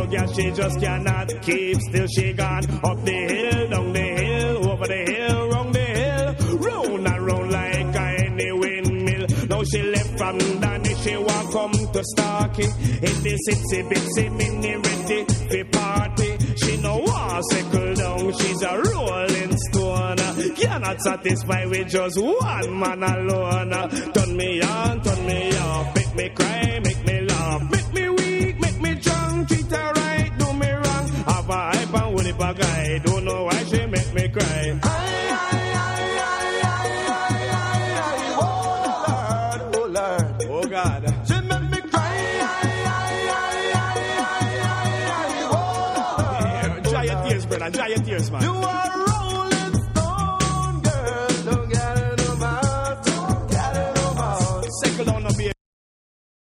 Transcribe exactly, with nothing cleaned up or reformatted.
so girl she just cannot keep still. She gone up the hill, down the hill, over the hill, round the hill, round and round like any windmill. Now she left from Danny, she walk come to Starkey. In the city, bitsy, mini ready for party. She no want settle down, she's a rolling stone. Cannot satisfy with just one man alone. Turn me on, turn me off, make me cry, make me laugh, make me weak, make me drunk, treat her right, do me wrong. Have a hype and would it a guy, don't know why she make me cry. Oh Lord, oh God, she make me cry. Dry your tears, brother, dry your tears, man. You are right.